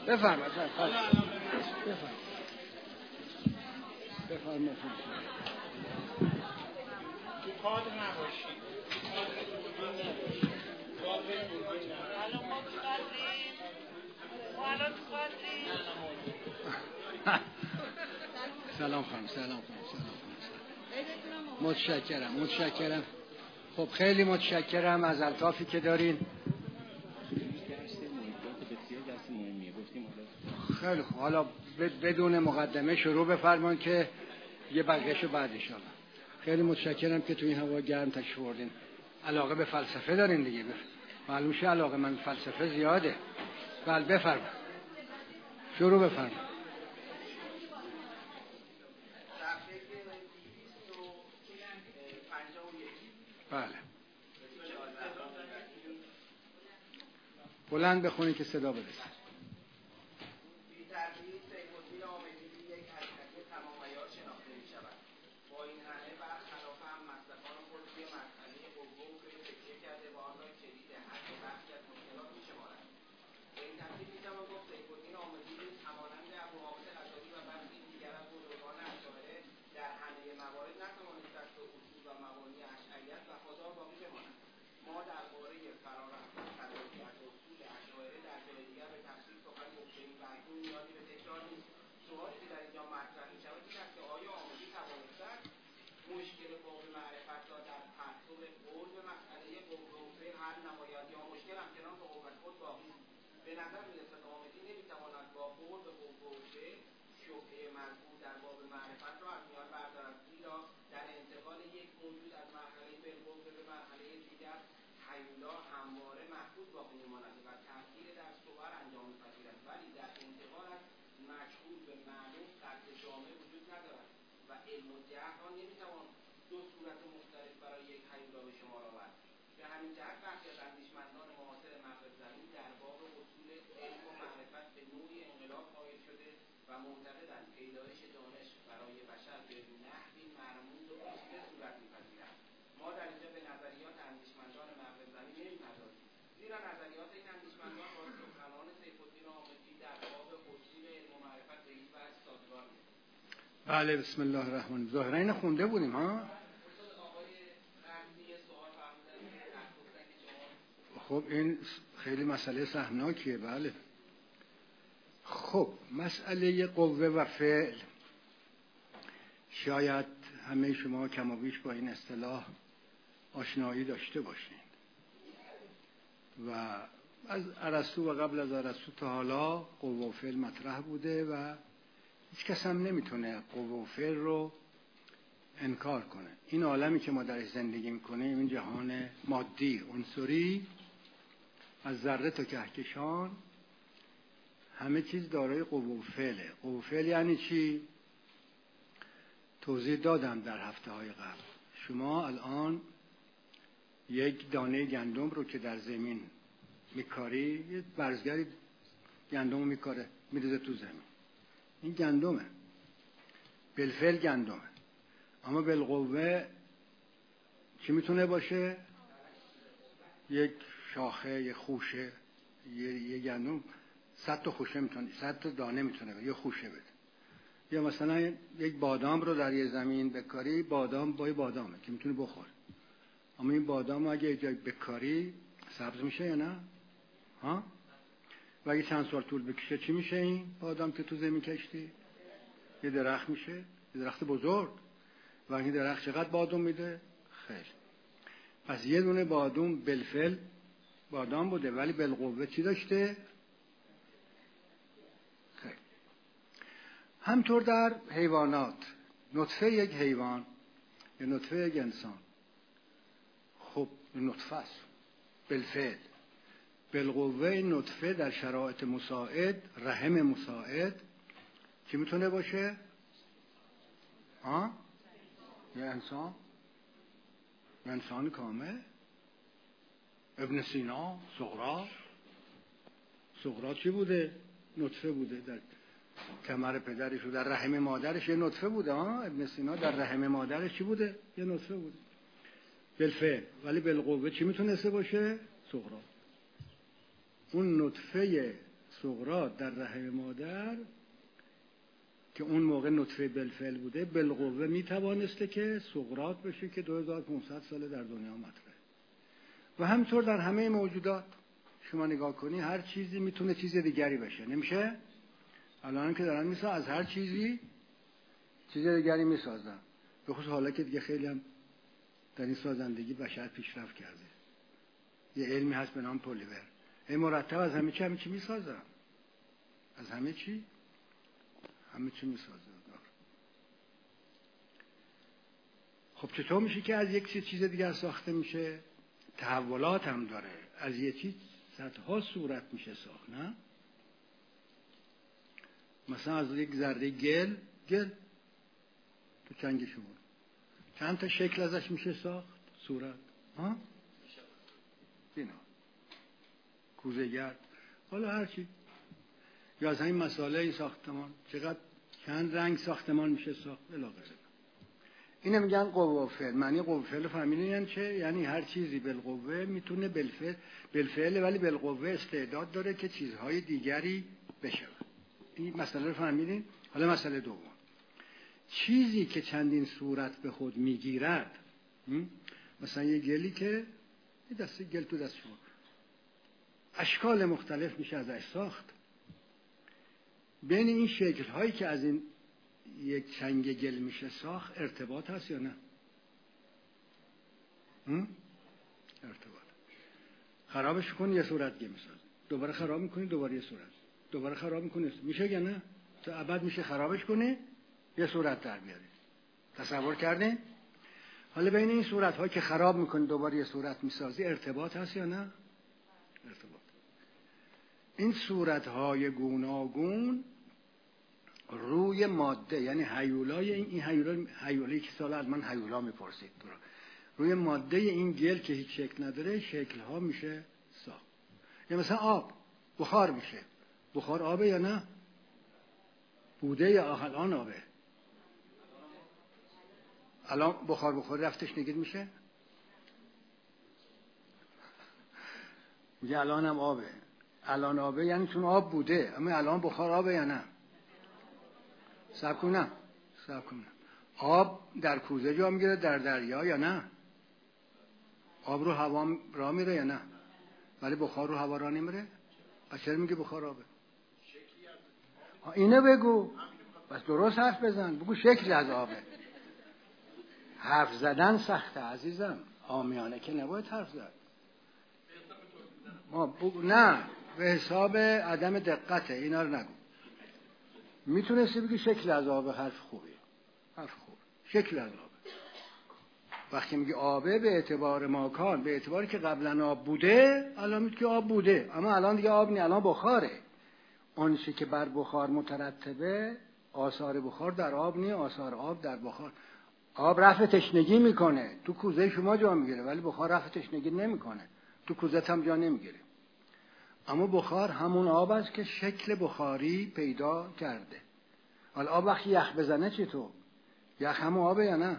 بفرمایید. بفرمایید. تو کادر نباشید. سلام خانم. متشکرم. خب خیلی متشکرم از الطافی که دارین. خیلی خوب، حالا بدون مقدمه شروع بفرمایید که یه بقیه‌شو بعد ان شاءالله. خیلی متشکرم که تو این هوا گرم تشریف آوردین. علاقه به فلسفه دارین دیگه. معلوم شه علاقه من فلسفه زیاده. بله بفرمایید. شروع بفرمایید. بله. بلند بخونید که صدا برسه. بله بسم الله الرحمن الرحیم. ظاهرا اینو خونده بودیم ها. خب این خیلی مسئله سهمناکیه. بله. خب مسئله قوه و فعل، شاید همه شما کم و بیش با این اصطلاح آشنایی داشته باشین و از ارسطو و قبل از ارسطو تا حالا قوه و فعل مطرح بوده و هیچ کس هم نمیتونه قوه و فعل رو انکار کنه. این عالمی که ما درش زندگی میکنیم، این جهان مادی عنصری از ذره تا کهکشان، همه چیز دارای قوه و فعله. قوه و فعل یعنی چی؟ توضیح دادم در هفته‌های قبل. شما الان یک دانه گندم رو که در زمین میکاری، یه برزگری گندم رو میکاره میریزه تو زمین، این گندمه، بالفعل گندمه. اما بالقوه چی میتونه باشه؟ یک شاخه، یک خوشه. یه گندم 100 تا خوشه میتونه، 100 تا دانه میتونه یه خوشه بده. یا مثلا یک بادام رو در یه زمین بکاری، بادام با بادامه که میتونه بخوره. اما این بادام اگه یه جای بکاری سبز میشه یا نه؟ ها؟ و اگه چند سال طول بکشه چی میشه این بادام که تو زمین کشتی؟ یه درخت میشه، یه درخت بزرگ. و این درخت چقدر بادام میده؟ خیلی. پس یه دونه بادام بالفعل بادام بوده ولی بالقوه چی داشته؟ خیلی. همطور در حیوانات، نطفه یک حیوان یا نطفه یک انسان، خب نطفه است بالفعل. بالقوه نطفه در شرایط مساعد، رحم مساعد چی میتونه باشه؟ یه انسان، یه انسان کامل. ابن سینا، سقراط چی بوده؟ نطفه بوده در کمر پدرش و در رحم مادرش یه نطفه بوده. ابن سینا در رحم مادرش چی بوده؟ یه نطفه بوده بالفعل. ولی بالقوه چی میتونسته باشه؟ سقراط. اون نطفه سقراط در رحم مادر که اون موقع نطفه بالفعل بوده، بالقوه میتوانسته که سقراط بشه که 2500 ساله در دنیا مطرحه. و همینطور در همه موجودات شما نگاه کنی هر چیزی میتونه چیز دیگری بشه، نمیشه؟ الان که دارن میسازن از هر چیزی چیز دیگری میسازن، به خصوص حالا که دیگه خیلی هم در این سازندگی بشر پیشرفت کرده. یه علمی هست به نام پلیمر، این مرتب از همه چی میسازن، از همه چی میسازن. خب چطور میشه که از یک چیز دیگر ساخته میشه؟ تحولات هم داره، از یک چیز صدها صورت میشه ساخت، نه؟ مثلا از یک ذره گل تو چنگ شما چند تا شکل ازش میشه ساخت، صورت، ها؟ اینا کوزه گرد، حالا هر چی. یا از همین مسئله این ساختمان چقدر چند رنگ ساختمان میشه ساخت الی آخره. اینو میگن قوه و فعل. معنی قوه و فعل فهمیدین یعنی چه؟ یعنی هر چیزی بالقوه میتونه بالفعل ولی بالقوه استعداد داره که چیزهای دیگری بشه. این مسئله رو فهمیدین؟ حالا مسئله دوم، چیزی که چندین صورت به خود میگیرد، مثلا یه گلی که یه دسته گل تو دست شما اشکال مختلف میشه ازش ساخت. بین این شکل هایی که از این یک چنگ گل میشه ساخت ارتباط هست یا نه؟ ارتباط. خرابش کنی یه صورت گل میساز، دوباره خراب میکنی دوباره یه صورت، دوباره خراب میکنی، میشه یا نه؟ تا ابد میشه خرابش کنی یه صورت در بیاری. تصور کردین؟ حالا بین این صورت ها که خراب میکنی دوباره یه صورت میسازی ارتباط هست یا نه؟ ارتباط. این صورت های گوناگون روی ماده، یعنی هیولای این هیولایی که سال از من هیولا میپرسید، روی ماده این گل که هیچ شکل نداره شکل ها میشه ساخت. یا مثلا آب بخار میشه، بخار آبه یا نه؟ بوده یا الان آبه؟ الان بخار رفتش نگید میشه؟ میگه الان هم آبه. الان آبه یعنی چون آب بوده، اما الان بخار آبه یا نه؟ صبر کنم. آب در کوزه جا میگیره در دریا یا نه؟ آب رو هوا را میره یا نه؟ ولی بخار رو هوا را نمیره؟ پس چرا میگه بخار آبه؟ اینو بگو، بس درست حرف بزن، بگو شکلی از آبه. حرف زدن سخته عزیزم، عامیانه که نباید حرف زد. نه به حساب عدم دقته، اینا رو نگو. میتونستی بگی شکل از آبه، حرف خوبی، حرف خوب. شکل از آبه وقتی میگی آبه به اعتبار ماکان، به اعتباری که قبلا آب بوده، الان میگی که آب بوده اما الان دیگه آب نی، الان بخاره. اون چیزی که بر بخار مترتبه آثار بخار در آب نی، آثار آب در بخار. آب رفع تشنگی میکنه، تو کوزه شما جا میگیره، ولی بخار رفع تشنگی نمیکنه، تو کوزه هم جا نمیگیره. اما بخار همون آب است که شکل بخاری پیدا کرده. حالا آب وقتی یخ بزنه چطور؟ یخ همون آبه یا نه؟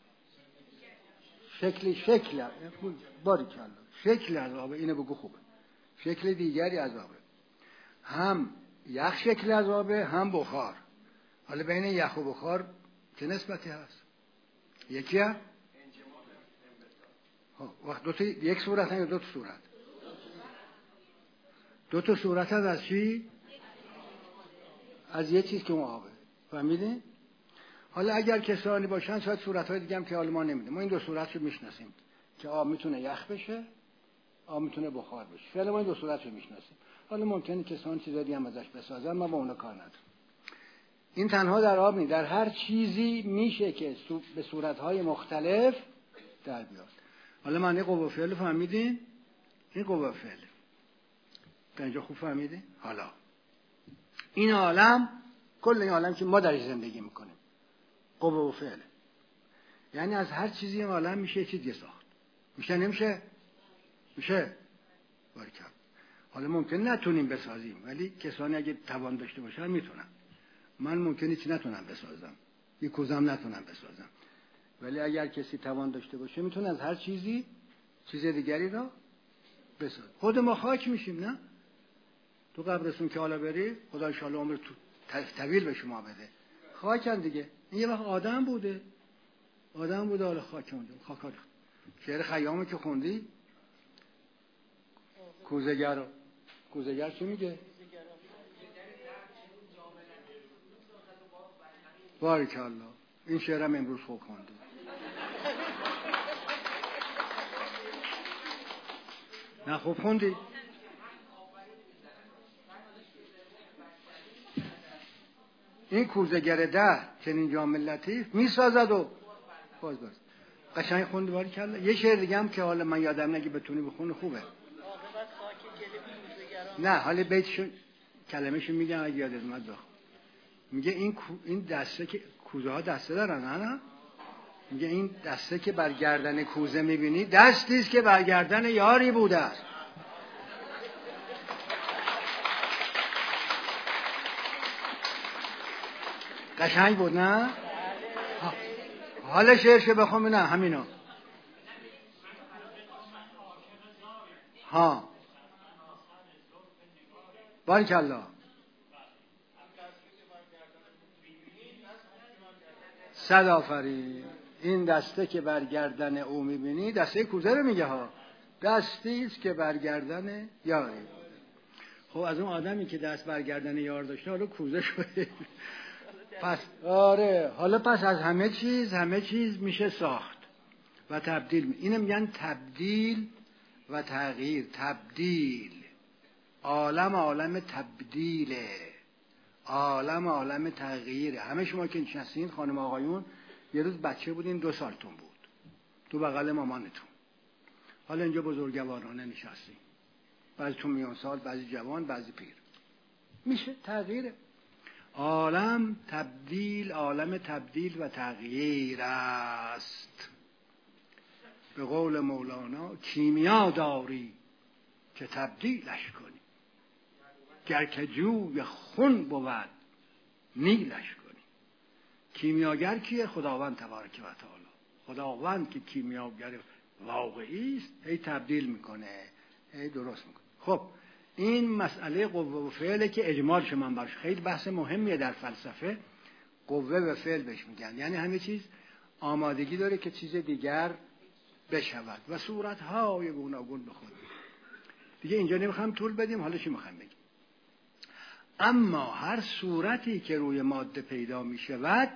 شکل باریکلا شکل از آبه، اینو بگو خوبه. شکل دیگری از آبه، هم یخ شکل از آبه هم بخار. حالا بین یخ و بخار چه نسبتی هست؟ یکی هم؟ وقت یک صورت هم یا دو تا صورت؟ دو تا صورت هست از چی؟ از یه چیز که اون آبه. فهمیدین؟ حالا اگر کسانی باشن شاید صورت‌های دیگه هم که حالا ما نمیدیم، ما این دو صورت رو میشناسیم که آب میتونه یخ بشه، آب میتونه بخار بشه. فعلا ما این دو صورت رو میشناسیم. حالا ممکنه کسان چیز دیگه هم ازش بسازن، ما با اون کار نداریم. این تنها در آب نیست، در هر چیزی میشه که به صورت‌های مختلف در بیاد. حالا معنی قوه فعل فهمیدین؟ این قوه فعل تا اینجا خوب فهمیدین؟ حالا این عالم، کل این عالم که ما درش زندگی میکنیم قوه و فعل، یعنی از هر چیزی این عالم میشه چیزی ساخت. میشه نمیشه؟ میشه. باریکلا. حالا ممکن نتونیم بسازیم، ولی کسانی اگه توان داشته باشن میتونن. من ممکنه چی نتونم بسازم، یک کوزم نتونم بسازم، ولی اگر کسی توان داشته باشه میتونه از هر چیزی چیز دیگری را بسازه. خود ما خاک میشیم، نه؟ تو قبرستون که حالا بری خدا ان شاءالله عمر طویل به شما بده. خاکن دیگه. این یه وقت آدم بوده حالا خاک اونجا. خاکار شعر خیامو که خوندی کوزه‌گر چی میگه؟ باریکالله. این شعرم امروز خوب خوندی. نه خوب خوندی. این کوزه‌گر ده چنین جام لطیف میسازد و باز قشنگ خوندی. باریکالله. یه شعر دیگه هم که حالا من یادم نگه بتونی بخونی خوبه. نه حالا بیتشو کلمه‌شو میگم اگه یادت اومد بخون. میگه این دسته که کوزه ها دسته دارن نه؟ میگه این دسته که بر گردن کوزه میبینی دستی است که بر گردن یاری بوده است. قشنگ بود نه؟ حالا شعرشو بخون. نه همینا. ها باریکالله. صد آفرین. این دسته که بر گردن او میبینی دسته کوزه رو میگه ها. دستی است که بر گردن یاری. خب از اون آدمی که دست بر گردن یار داشته حالا کوزه شده. پس آره حالا پس از همه چیز میشه ساخت و تبدیل. اینو میگن تبدیل و تغییر. تبدیل عالم تبدیله. عالم تغییره. همه شما که نشستین خانم آقایون یه روز بچه بودین 2 سالتون بود تو بغل مامانتون. حالا اینجا بزرگوارانه نشستین. بعضیتون میان سال، بعضی جوان، بعضی پیر. میشه تغییره. عالم تبدیل و تغییر است. به قول مولانا کیمیا داری که تبدیلش کنی. گر که جوی خون بود نیلش کنی. کیمیاگر کیه؟ خداوند تبارک و تعالی. خداوند که کیمیاگر واقعی است هی تبدیل میکنه، هی درست میکنه. خب این مسئله قوه و فعله که اجمالش من برش خیلی بحث مهمیه در فلسفه. قوه و فعل بهش میگن. یعنی همه چیز آمادگی داره که چیز دیگر بشود و صورتهای گوناگون به خود. دیگه اینجا نمیخوام طول بدیم. حالا چی میخوام بگیم؟ اما هر صورتی که روی ماده پیدا می شود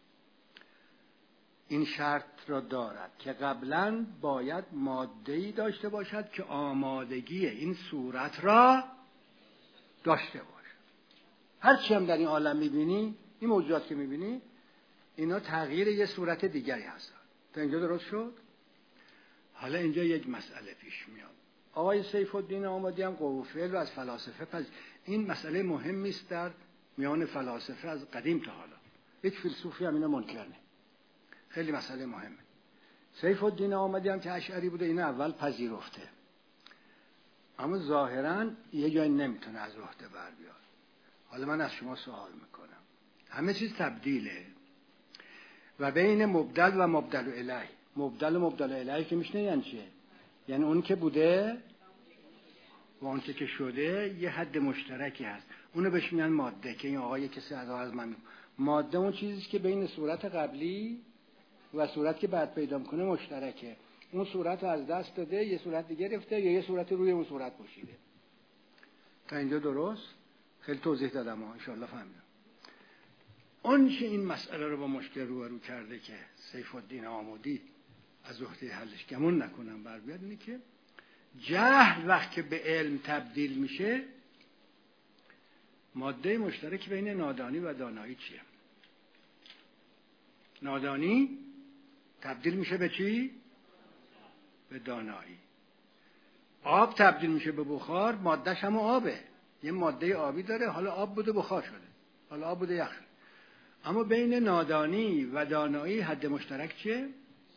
این شرط را دارد که قبلا باید ماده‌ای داشته باشد که آمادگی این صورت را داشته باشد. هر چی هم در این عالم می‌بینی، این موجودات که می‌بینی، اینا تغییر یه صورت دیگری هستند. تا اینجا درست شد؟ حالا اینجا یک مسئله پیش میاد. آقای سیف الدین آمادی هم قوه و فعل رو از فلاسفه پس این مسئله مهمی است در میان فلاسفه از قدیم تا حالا. یک فیلسوفی هم اینو منکر نه. خیلی مسئله مهمه. سیف الدین آمادی هم که اشعری بوده اینو اول پذیرفته. اما ظاهراً یه جایی نمیتونه از عهده بر بیاد. حالا من از شما سوال میکنم. همه چیز تبدیله و بین مبدل و مبدل الیه. مبدل و مبدل الیه که میشنه یعنی چیه؟ یعنی اون که بوده و اون که شده یه حد مشترکی هست. اونو بهش میگن ماده که این آقای کسی از من ماده اون چیزیه که بین صورت قبلی و صورت که بعد پیدا میکنه مشترکه. اون صورت رو از دست داده یه صورت دیگه گرفته یا یه صورت روی اون صورت پوشیده. تا اینجا درست؟ خیلی توضیح دادم ان شاء الله فهمیدم. اون که این مسئله رو با مشکل روبرو کرده که سیف الدین آمودی از عهده حلش گمون نکنم بر بیاد اینه که جهل وقتی به علم تبدیل میشه ماده مشترک بین نادانی و دانایی چیه؟ نادانی تبدیل میشه به چی؟ به دانایی. آب تبدیل میشه به بخار، مادهش هم آبه. یه ماده آبی داره، حالا آب بوده بخار شده، حالا آب بوده یخ شده. اما بین نادانی و دانایی حد مشترک چیه؟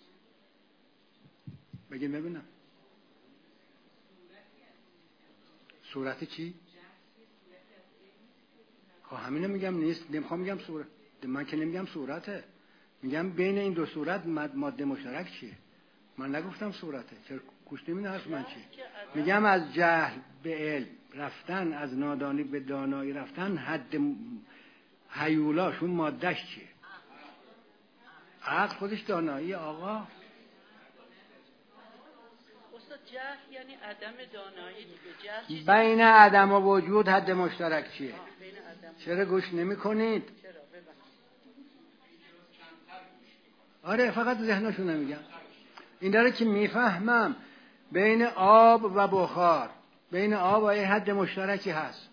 بگیم ببینم. صورت چی؟ خب همینو میگم نیست. نمیخوام میگم صورت. من که نمیگم صورته. میگم بین این دو صورت ماده مشترک چیه؟ من نگفتم صورته. چرا گوش نمیدین حرف من چی؟ میگم از جهل به علم رفتن، از نادانی به دانایی رفتن، حد هیولاشون مادهش چیه؟ عقل خودش دانایی آقا. جهل یعنی عدم دانایی دیگه. بین عدم و وجود حد مشترک چیه؟ چرا گوش نمی کنید؟ آره فقط ذهنشون نمیگم. این داره که میفهمم بین آب و بخار، بین آب و یه حد مشترکی هست.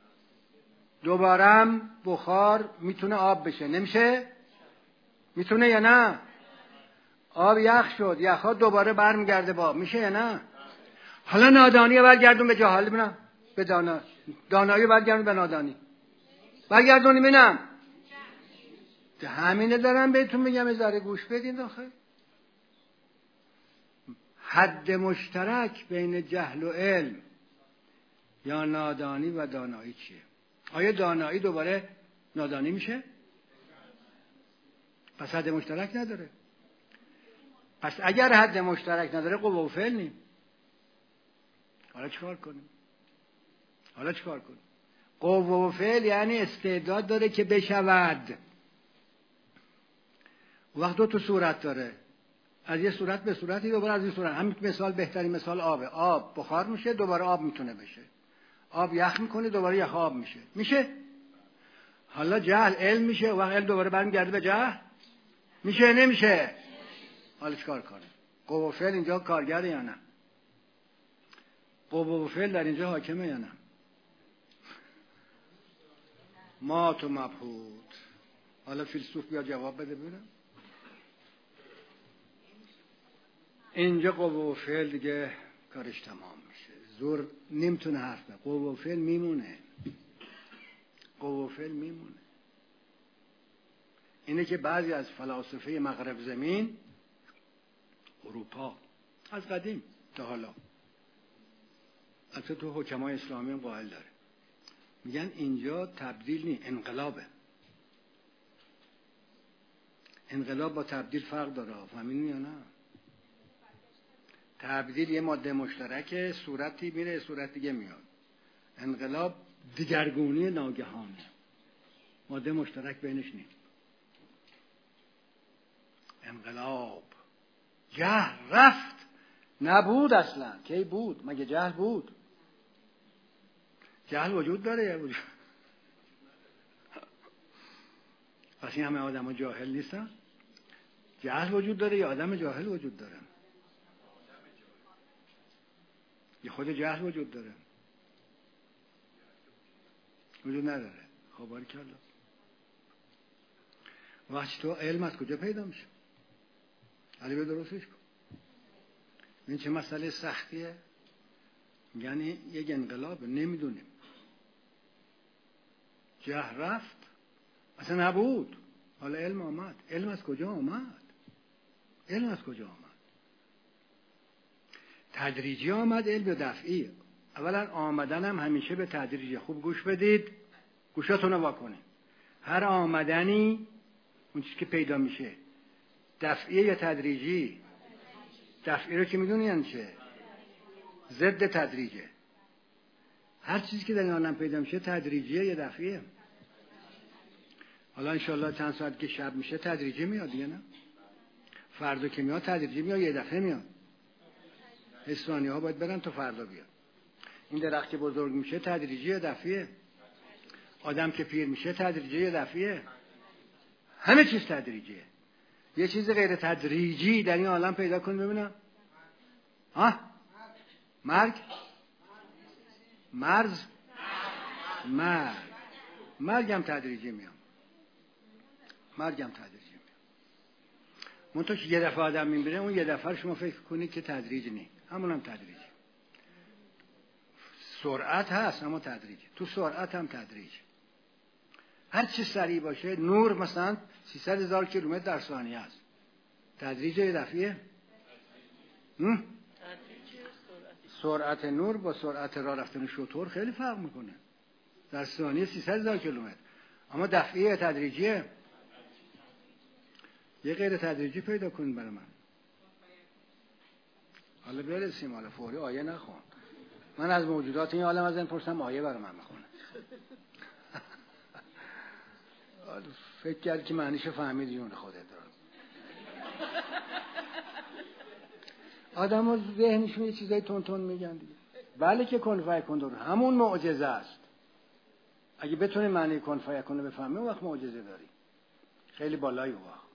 دوبارم بخار میتونه آب بشه، نمیشه؟ میتونه یا نه؟ آب یخ شد، یخها دوباره برمیگرده به آب، میشه یا نه؟ حالا نادانی برگردون به جهال ببینم، به دانایی برگردون به نادانی، برگردونی ببینم. همینه دارم بهتون میگم، ذره گوش بدین آخه. حد مشترک بین جهل و علم یا نادانی و دانایی چیه؟ آیا دانایی دوباره نادانی میشه؟ پس حد مشترک نداره. پس اگر حد مشترک نداره قوه و فعل نیم. حالا چیکار کنیم؟ قوه و فعل یعنی استعداد داره که بشود. وقت دو تا صورت داره، از یه صورت به صورتی، دوباره از این صورت. همین مثال، بهترین مثال آبه. آب بخار میشه، دوباره آب میتونه بشه. آب یخ میکنه، دوباره یخ آب میشه. حالا جهل علم میشه، وقت علم دوباره برمیگرده به جهل، میشه نمیشه؟ حالا چیکار کنه؟ قوه و فعل اینجا کارگره یا نه؟ قوه و فعل در اینجا حاکمه یا نه؟ ما تو مبهوت. حالا فیلسوف بیا جواب بده ببینم. اینجا قوه و فعل دیگه کارش تمام میشه. زور نمیتونه حرف بزنه. قوه و فعل میمونه. اینه که بعضی از فلاسفه مغرب زمین، اروپا، از قدیم تا حالا، البته تو حکمای اسلامی هم قائل داره، میگن اینجا تبدیل نی، انقلابه. انقلاب با تبدیل فرق داره، فهمیدین یا نه؟ تبدیل یه ماده مشترک، صورتی میره صورت دیگه میاد. انقلاب دیگرگونی ناگهانه، ماده مشترک بینش نیست. انقلاب جهل رفت، نبود اصلا. کی بود؟ مگه جهل بود؟ جهل وجود داره یا وجود؟ پس این همه آدم ها جاهل نیستن؟ جهل وجود داره یا آدم جاهل وجود داره؟ یا خود جهل وجود داره؟ وجود نداره. خب باریکلا. وقتی تو علم از کجا پیدا میشه؟ علی به درستش کن. این چه مسئله سختیه؟ یعنی یک انقلاب نمیدونیم. جهل رفت، اصلا نبود، حالا علم آمد. علم از کجا آمد؟ تدریجی آمد علم یا دفعی؟ اولا آمدن هم همیشه به تدریجی. خوب گوش بدید، گوشاتون رو واکنید. هر آمدنی اون چیزی که پیدا میشه دفعیه یا تدریجی؟ دفعی رو که میدونی یعنی چه؟ ضد تدریجه. هر چیزی که در این عالم پیدا میشه تدریجیه یا دفعیه؟ حالا انشالله چند ساعت که شب میشه تدریجی میاد دیگه، نه؟ فردا که میاد تدریجی میاد، یه دفعه میاد. اسفانی ها باید برن تا فردا بیاد. این درخت که بزرگ میشه تدریجی یا دفعیه؟ آدم که پیر میشه تدریجی یا دفعیه؟ همه چیز تدریجیه. یه چیز غیر تدریجی در این عالم پیدا کن ببینم. مرگ؟ مرگ هم تدریجی میام. منتها که یه دفعه آدم میمیره، اون یه دفعه شما فکر کنید که تدریج نیست، همون هم تدریجی. سرعت هست اما تدریج. تو سرعت هم تدریج. هر چی سریع باشه، نور مثلا 300,000 کیلومتر در ثانیه است. تدریج یه دفعیه؟ سرعت نور با سرعت راه رفتن شتر خیلی فرق میکنه. در ثانیه 300,000 کیلومتر. اما دفعیه حالا برسیم، حالا فوری آیه نخون. من از موجودات این عالم از این پرسم آیه برای من میخونه. فکر کرد که معنیشو فهمید جون خودت رو. آدم ها ذهنشون یه چیزای تون میگن دیگه. بله که کن فیکون داره همون معجزه است. اگه بتونی معنی کن فیکون رو بفهمی اون وقت معجزه داری. خیلی بالایی اون وقت.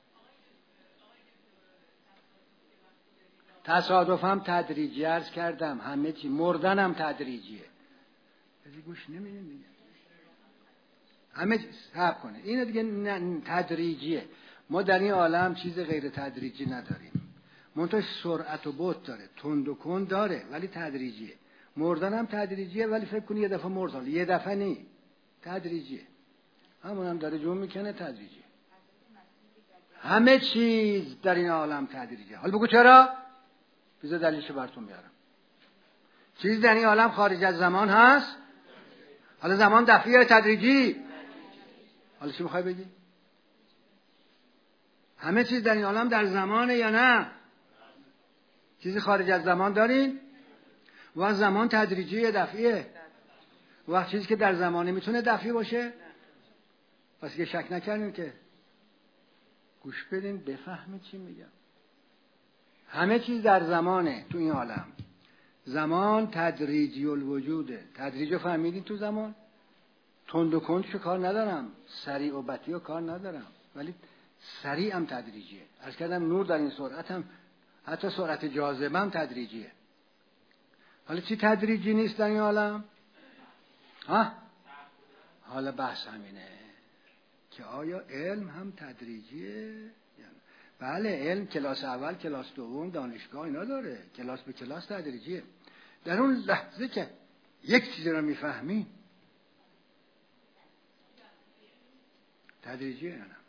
تصادفم تدریجی عرض کردم، همه چی مردنم تدریجیه. کسی گوش نمیدین دیگه. همه صبر کنه. اینو دیگه تدریجیه. ما در این عالم چیز غیر تدریجی نداریم. منتها سرعت و بط داره، تند و کند داره، ولی تدریجیه. مردنم تدریجیه، ولی فکر کنی یه دفعه مرد، یه دفعه نی، تدریجیه. همونم داره جون میکنه، تدریجیه. همه چیز در این عالم تدریجیه. حالا بگو چرا؟ بذار دلیلشو براتون بیارم. چیز در این عالم خارج از زمان هست. حالا زمان دفعی یا تدریجی؟ حالا چی میخوای بگی؟ همه چیز در این عالم در زمانه یا نه؟ چیزی خارج از زمان دارین؟ و زمان تدریجی یا دفعیه؟ و چیزی که در زمانه میتونه دفعی باشه؟ پس یه شک نکردین که گوش بدین بفهمید چی میگم. همه چیز در زمانه تو این عالم. زمان تدریجی الوجوده. تدریج رو فهمیدین تو زمان؟ تند و کندشو کار ندارم، سریع و بطیء کار ندارم، ولی سریع هم تدریجیه. عرض کردم نور در این سرعت هم، حتی سرعت جاذبه هم تدریجیه. حالا چی تدریجی نیست در این عالم؟ ها؟ حالا بحث همینه که آیا علم هم تدریجیه؟ بله، علم کلاس اول، کلاس دوم، دانشگاه اینا داره، کلاس به کلاس تدریجیه. در اون لحظه که یک چیز رو میفهمی تدریجیه یا نه؟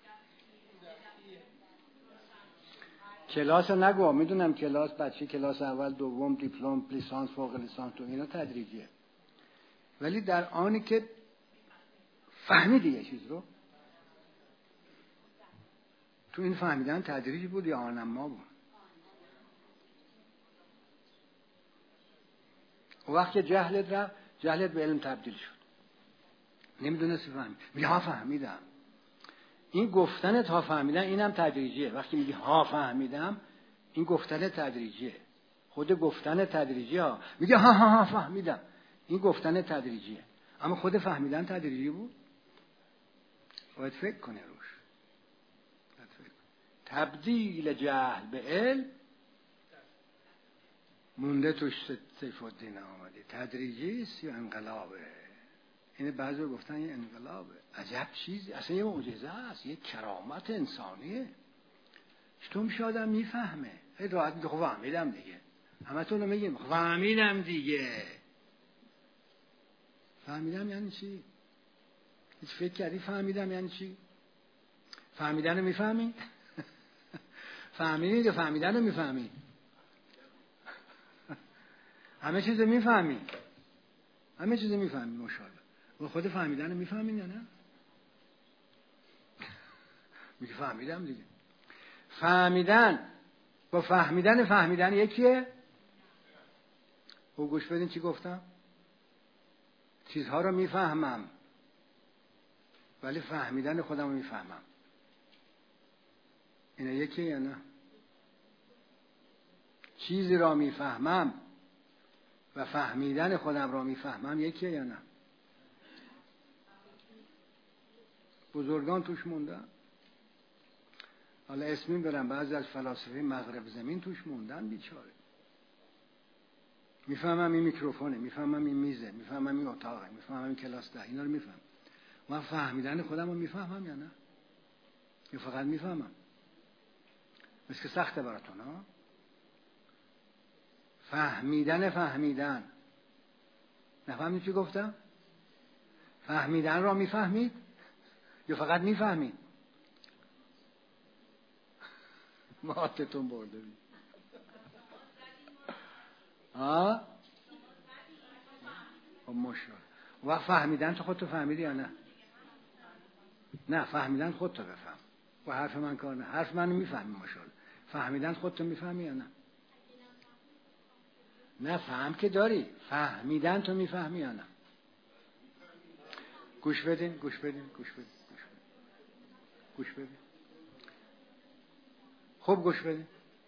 کلاس رو نگو، میدونم کلاس بچه کلاس اول، دوم، دیپلم، لیسانس، فوق لیسانس تو اینا تدریجیه، ولی در آنی که فهمیدی یه چیز رو، تو این فهمیدن تدریج بود یا آنما بود؟ و وقت که جهلت رفت، جهلت به علم تبدیل شد، نمیدونستی فهمید، میگه ها فهمیدم. این گفتن تا فهمیدم اینم تدریجیه. وقتی میگه ها فهمیدم، این گفتن تدریجیه، خود گفتن تدریجیه ها. میگه ها ها ها فهمیدم، این گفتن تدریجیه، اما خود فهمیدن تدریجی بود. باید فکر کنه روش. تبدیل جهل به علم مونده توش سیف الدین آمدی. تدریجی است یا انقلابه؟ این بعضی گفتن یه انقلابه. عجب چیزی، اصلا یه معجزه است، یه کرامت انسانیه. چطور میشه آدم میفهمه؟ خیلی راحت میگه خب فهمیدم دیگه. همتون رو میگیم فهمیدم دیگه. فهمیدم یعنی چی؟ هیچ فکر کردی فهمیدم یعنی چی؟ فهمیدن رو میفهمی؟ فهمیدید یا فهمیدن رو میفهمی؟ همه چیز رو میفهمی، همه چیز رو میفهمی ماشاءالله. و خود فهمیدن رو میفهمین یا نه؟ میگه فهمیدم دیگه. فهمیدن با فهمیدن یکیه؟ و گوش بدین چی گفتم؟ چیزها رو میفهمم ولی فهمیدن خودم رو میفهمم. اینا یکیه یا نه؟ چیزی را میفهمم و فهمیدن خودم را میفهمم یکیه یا نه؟ بزرگان توش موندن. حالا اسمین برم، بعضی از فلاسفه مغرب زمین توش موندن بیچاره. میفهمم این میکروفونه، میفهمم این میزه، میفهمم این اتاقه، میفهمم این کلاس ده، اینا رو میفهمم. من فهمیدن خودم رو میفهمم یا نه؟ یا فقط میفهمم؟ مثل که سخته براتون ها؟ فهمیدن نفهمید چی گفتم؟ فهمیدن را میفهمید یا فقط میفهمید؟ ماتتون برده بید. ها؟ خب ماشاءالله. و فهمیدن تو خودتو فهمیدی یا نه؟ نه، فهمیدن خودتو بفهم. و حرف من کار نه، حرف منو میفهمی ماشاءالله. فهمیدن خودتو میفهمی یا نه؟ نه فهم که داری، فهمیدن تو میفهمی یا نه؟ گوش بدین. خوب گوش بدین.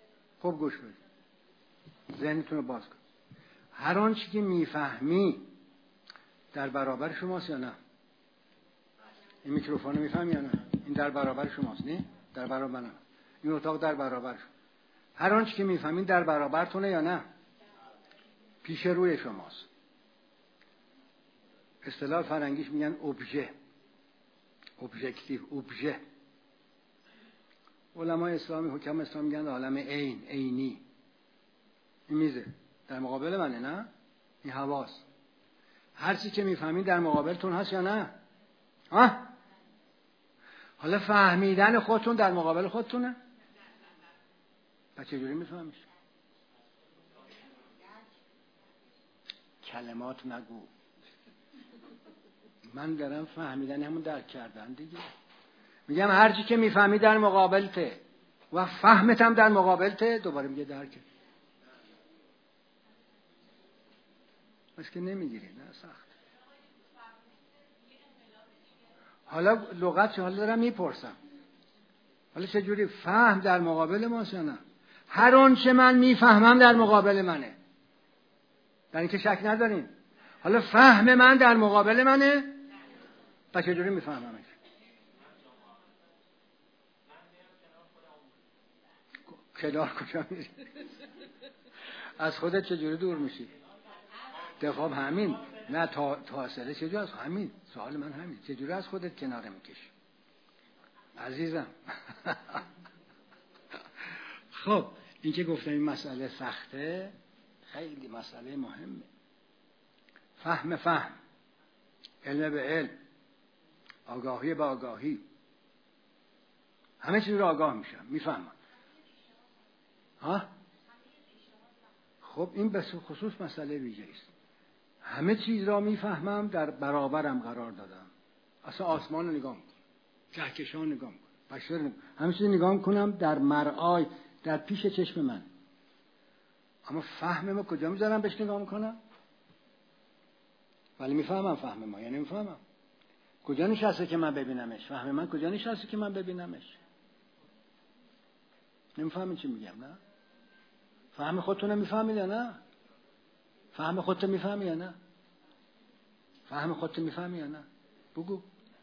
ذهنتون رو باز کن. هر آنچه که میفهمی در برابر شماست یا نه؟ این میکروفون رو میفهمی یا نه؟ این در برابر شماست، نه؟ در برابر من. این اتاق در برابر شما. هر آنچه که میفهمین در برابرتونه یا نه؟ پیش روی شماست. اصطلاح فرنگیش میگن ابژه، ابژکتیو، ابژه. علمای اسلامی، حکم اسلامی میگن عالم عین، عینی. این میزه در مقابل منه، نه؟ این حواس. هر چی که میفهمین در مقابلتون هست یا نه؟ حالا فهمیدن خودتون در مقابل خودتونه؟ پس چجوری میفهمیش؟ کلمات نگو. من دارم فهمیدن همون درک کردن دیگه. میگم هر چی که میفهمی در مقابلته و فهمت هم در مقابلته، دوباره میگه درکه. بس که نمیگیری، نه سخت. حالا لغت حالا دارم میپرسم، حالا چجوری فهم در مقابل ماست یا نه؟ هر اون چه من میفهمم در مقابل منه، در این که شک ندارین. حالا فهم من در مقابل منه، پس چجوری میفهممش؟ کنار کجا میری؟ از خودت چجوری دور میشی؟ خب همین، نه تا اصله چجوری از همین، سوال من همین، چجوری از خودت کناره میکشی عزیزم؟ خب این که گفتم این مسئله سخته، خیلی مسئله مهمه. فهم، علم به علم، آگاهی به آگاهی، همه چیز رو آگاه میشم، میفهمم. خب این به خصوص مسئله ویژه است. همه چیز را میفهمم، در برابرم قرار دادم. اصلا آسمان رو نگاه میکنم، کهکشان نگاه میکنم، بشر نگاه، همه چیز نگاه میکنم در مرآی، در پیش چشم من. اما فهم ما کجا میذارم بهش نگاه میکنم؟ ولی میفهمم فهم ما، یعنی میفهمم. کجا نشسته که من ببینمش؟ فهم من کجا نشسته که من ببینمش؟ نمیفهمین چی میگم، نه؟ فهم خودتون میفهمید یا نه؟ فهم خودت میفهمی یا نه؟ فهم خودت میفهمی یا نه؟ بگو.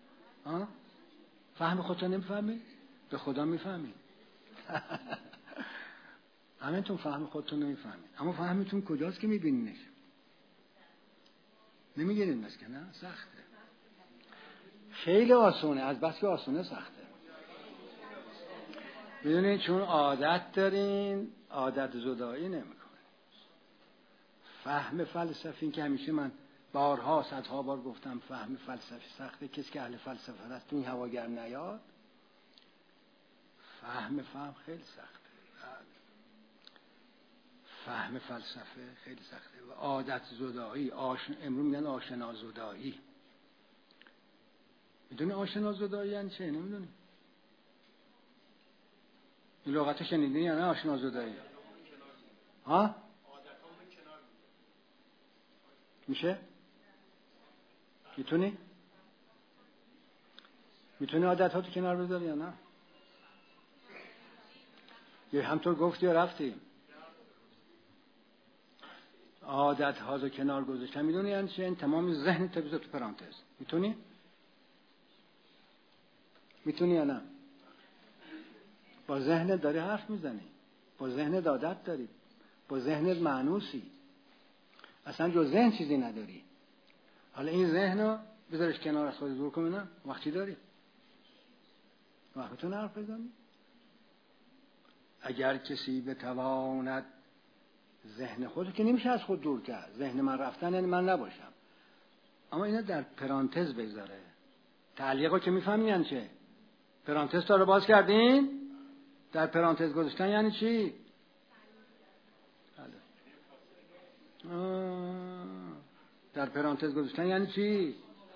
فهم خودت نمیفهمی؟ به خدا میفهمی. همینتون فهم خودتون نمیفهمید. اما فهمتون کجاست که میبینینش؟ نمیگیرین بس که نه؟ سخته. خیلی آسونه، از بس که آسونه سخته. میدونین چون عادت دارین، عادت زدایی نمیکنه. فهم فلسفی، این که همیشه من بارها صدها بار گفتم فهم فلسفی سخته، کسی که اهل فلسفه است تو این هواگر نیاد. فهم خیلی سخته. فهم فلسفه خیلی سخته. و عادت زدایی، امروز میگن آشنا زدایی. میدونی آشنا زدایی یعنی چه؟ نمیدونی؟ این لغت شنیدین یا نه؟ آشنا زدایی میشه؟ میتونی عادت ها تو کنار بذاری یا نه؟ یا همطور گفتی یا رفتی؟ عادت ها رو کنار گذاشتن میدونی یعنی چه؟ این تمام ذهن تو بذار تو پرانتز. میتونی یا نه؟ با ذهنت داری حرف میزنی، با ذهنت عادت داری، با ذهنت مانوسی، اصلا جو ذهن چیزی نداری. حالا این ذهن رو بذارش کنار، از خود دور کن. نه وقتی داری، وقتی حرف بزنی. اگر کسی بتواند ذهن خودت، که نمیشه از خود دور کرد. ذهن من رفتن یعنی من نباشم، اما اینا در پرانتز بذاره. تعلیقو که میفهمین یعنی چه؟ پرانتز تا رو باز کردین، در پرانتز گذاشتن یعنی چی؟ در پرانتز گذاشتن یعنی چی؟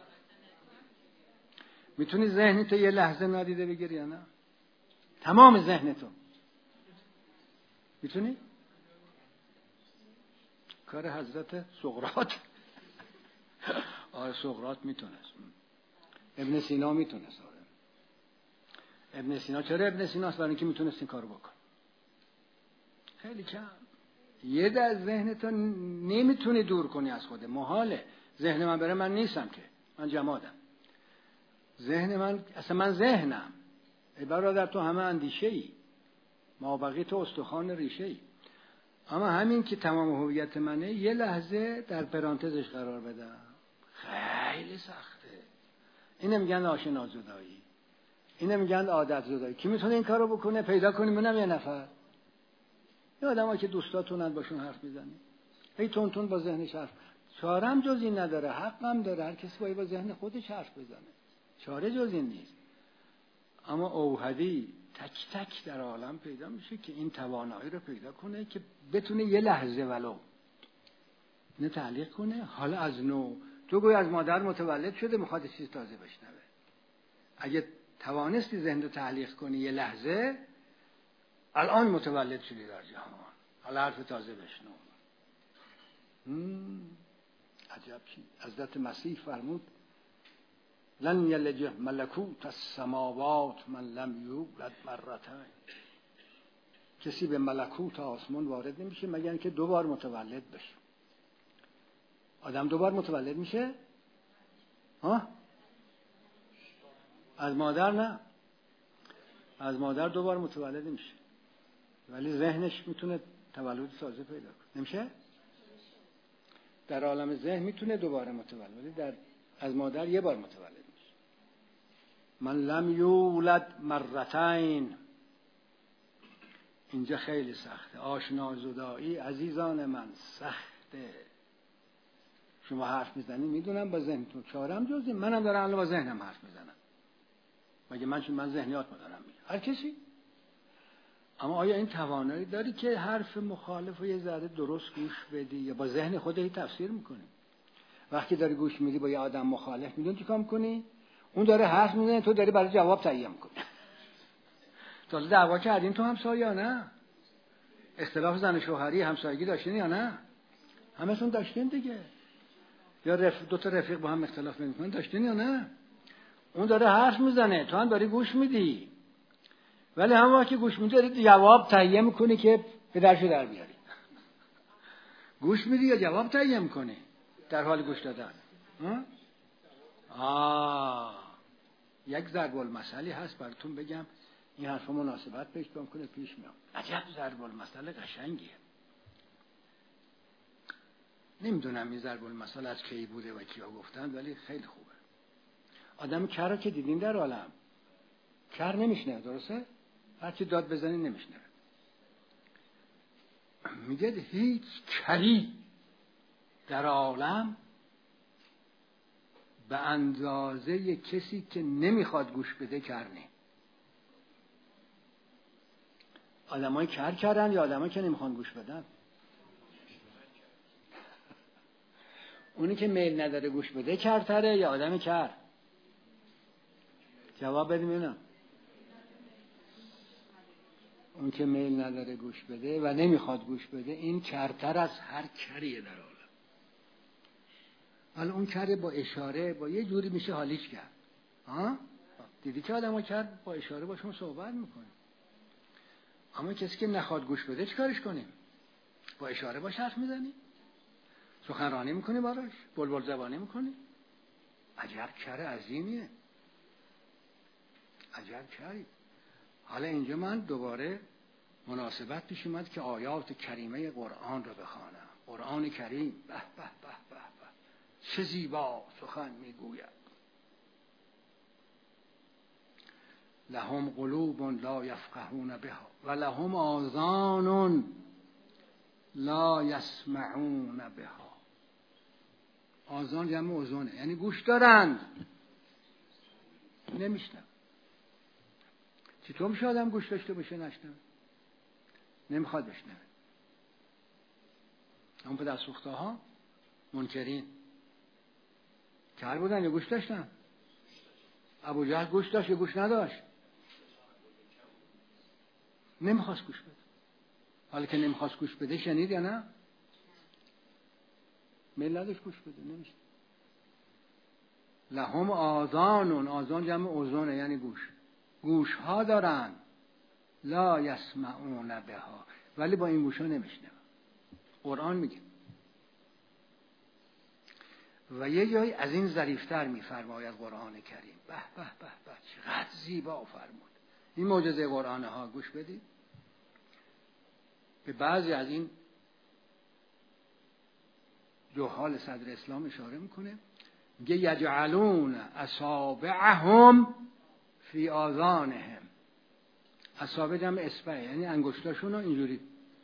میتونی ذهنتو یه لحظه نادیده بگیری یا نه؟ تمام ذهنتو میتونی؟ کار حضرت سقراط. آره سقراط میتونست، ابن سینا میتونست. آره ابن سینا. چرا ابن سیناست؟ برای اینکه میتونست این کارو بکن. خیلی کم. یه در ذهنتو نمیتونی دور کنی از خوده، محاله. ذهن من بره، من نیستم که، من جمادم. ذهن من اصلا، من ذهنم. ای برادر تو همه اندیشه ای، ما بقیه تو استخوان ریشه ای. اما همین که تمام هویت منه، یه لحظه در پرانتزش قرار بدم، خیلی سخته. اینه میگن آشنا زدایی، اینه میگن عادت زدایی. کی میتونه این کارو بکنه؟ پیدا کنیم. منم یه نفر. یه آدمایی که دوستاتونن باشون حرف میزنی، هی تون با ذهنش حرف. چارم جز این نداره، حقم داره. هر کسی باید با ذهن خودش حرف بزنه، چاره جز این نیست. اما اوحدی تک تک در عالم پیدا میشه که این توانایی رو پیدا کنه که بتونه یه لحظه ولو نه تعلیق کنه. حالا از نو تو گوی از مادر متولد شده، میخواد چیز تازه بشنوه. اگه توانستی ذهن رو تعلیق کنی یه لحظه، الان متولد شدی در جهان، حالا حرف تازه بشنو. عجب چی. حضرت مسیح فرمود لن یلج ملکوت السماوات من لم یولد مرتین. کسی به ملکوت آسمان وارد نمیشه مگر اینکه 2 بار متولد بشه. آدم 2 بار متولد میشه؟ ها؟ از مادر نه، از مادر 2 بار متولد نمیشه، ولی ذهنش میتونه تولد تازه پیدا کنه. نمیشه؟ در عالم ذهن میتونه 2 بار متولد، ولی از مادر 1 بار متولد میشه. من لم یولد مرتین. اینجا خیلی سخته. آشنا زدایی عزیزان من سخته. شما حرف میزنی میدونم با ذهنتون، چارم جز این. منم دارم الان با ذهنم حرف میزنم، مگه من ذهنیات مدارم میگم؟ هر کسی. اما آیا این توانایی داری که حرف مخالف رو یه ذره درست گوش بدی، یا با ذهن خودت تفسیر میکنی؟ وقتی داری گوش میدی با یه آدم مخالف، میدونی چیکار میکنی؟ اون داره حرف میزنه، تو داری برای جواب تهیه میکنی. تا دعوا کردین تو همسایه یا نه؟ اختلاف زن و شوهری همسایگی داشتین یا نه؟ همه‌تون داشتین دیگه. یا 2 تا رفیق با هم اختلاف میکنن، داشتین یا نه؟ اون داره حرف میزنه، تو هم داری گوش میدی، ولی هم وقتی که گوش میدی داری جواب تهیه میکنی که پدرشو در بیاری. گوش میدی یا جواب تهیه میکنی در حال گوش دادن؟ یک ضرب المثلی هست براتون بگم، این حرفا مناسبت پیدا کنه پیش میام. عجب ضرب المثل قشنگیه. نمیدونم این ضرب المثل از کی بوده و کیا گفتن، ولی خیلی خوبه. آدم کر رو که دیدین در عالم، کر نمیشنه، درسته؟ هرچی داد بزنی نمیشنه. میگه هیچ کری در عالم به اندازه کسی که نمیخواد گوش بده کر نی. آدمای کر کردن یا آدمایی که نمیخوان گوش بدن؟ اونی که میل نداره گوش بده کرتره یا آدم کر؟ جواب بدیم اینا. اون که میل نداره گوش بده و نمیخواد گوش بده، این کرتر از هر کریه در عالم. حالا اون کره با اشاره با یه جوری میشه حالیش کرد. دیدی که آدم ها کرد با اشاره باشون صحبت میکنه. اما کسی که نخواد گوش بده چیکارش کنیم؟ با اشاره باش حرف میزنی؟ سخنرانی میکنی براش؟ بلبل زبانی میکنی؟ عجب کره عظیمیه، عجب کری. حالا اینجا من دوباره مناسبت پیش اومد که آیات کریمه قرآن رو بخوانم. قرآن کریم به به به به به چه زیبا سخن میگوید. لهم قلوب لا یفقهون بها و لهم آذان لا یسمعون بها. آذان جمع اذنه، یعنی گوش دارند نمیشنن. چطور میشه آدم گوش داشته باشه نشنوه؟ نمیخواد بشنوه. اون پدر سوخته ها منکرین کر بودن یا گوش داشتن؟ ابو جهل گوش داشت یا گوش نداشت؟ نمیخواست گوش بده. حالا که نمیخواست گوش بده شنید یا نه؟ میل نداشت گوش بده، نمیشه. لهم آذان، آذان جمع اذونه یعنی گوش، گوش ها دارن، لا یسمعون بها، ولی با این گوش ها نمیشنون. قرآن میگه. و یه جایی از این ظریفتر میفرماید قرآن کریم. به به به به، چقدر زیبا فرمود. این معجزه قرآنه ها، گوش بدید. به بعضی از این جهال صدر اسلام اشاره میکنه، میگه یجعلون اصابعهم فی آذانهم. اصابع جمع اصبع، یعنی انگشتاشون رو اینجوری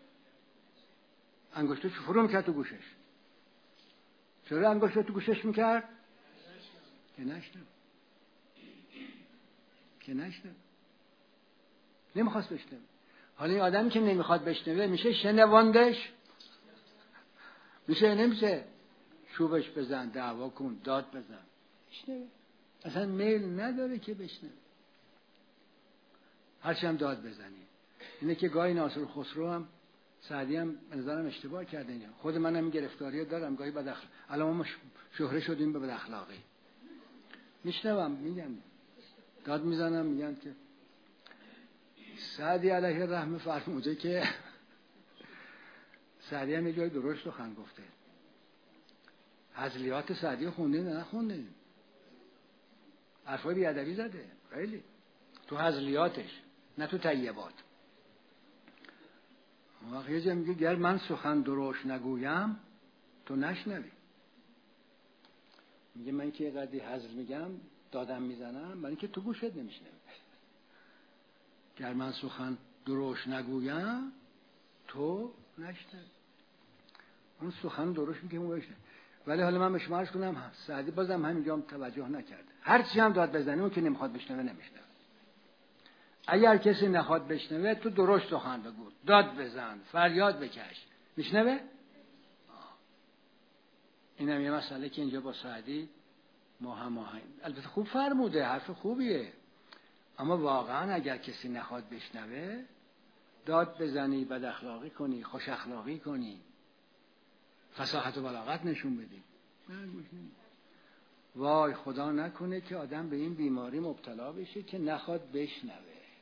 انگشتاش فرو میکرد تو گوشش. چرا انگشتاش تو گوشش میکرد؟ که نشنه نمیخواست بشنوه. حالا این آدمی که نمیخواد بشنوه میشه شنواندش؟ میشه؟ نمیشه. چوبش بزن، دعوا کن، داد بزن، بشنوه. اصلا میل نداره که بشنوه. هرچی هم داد بزنی. اینه که گاهی ناصر خسرو هم سعدی هم به نظرم اشتباه کرده. اینجا خود منم این گرفتاری دارم، گاهی بد اخلاق. الان ما شهره شدیم به بد اخلاقی. میشنوم، میگن، داد میزنم، میگن که سعدی علیه الرحمه فرموده که سعدی هم یه جای درست سخن گفته. هزلیات سعدی خونده نه نخونده، حرفای بیادبی زده خیلی تو هزلیاتش، نه تو طیبات. وقت یه جا میگه گر من سخن درشت نگویم تو نشنوی. میگه من که یه قدری هزل میگم، دادم میزنم، برای اینکه تو گوشت نمیشنوی. گر من سخن درشت نگویم تو نشنوی. اون سخن درشت میگه اون بشنوی. ولی حالا من به شما عرض کنم سعدی بازم همینجا هم توجه نکرده. هر چی هم داد بزنه اون که نمیخواد بشنوه نمیشنوه. اگر کسی نخواد بشنوه تو درشت سخن بگو، داد بزن، فریاد بکش، میشنوه؟ اینم یه مسئله که اینجا با سعدی ما هماهنگ. البته خوب فرموده، حرف خوبیه، اما واقعا اگر کسی نخواد بشنوه، داد بزنی، بد اخلاقی کنی، خوش اخلاقی کنی، فصاحت و بلاغت نشون بدی، وای خدا نکنه که آدم به این بیماری مبتلا بشه که نخواد بشنوه.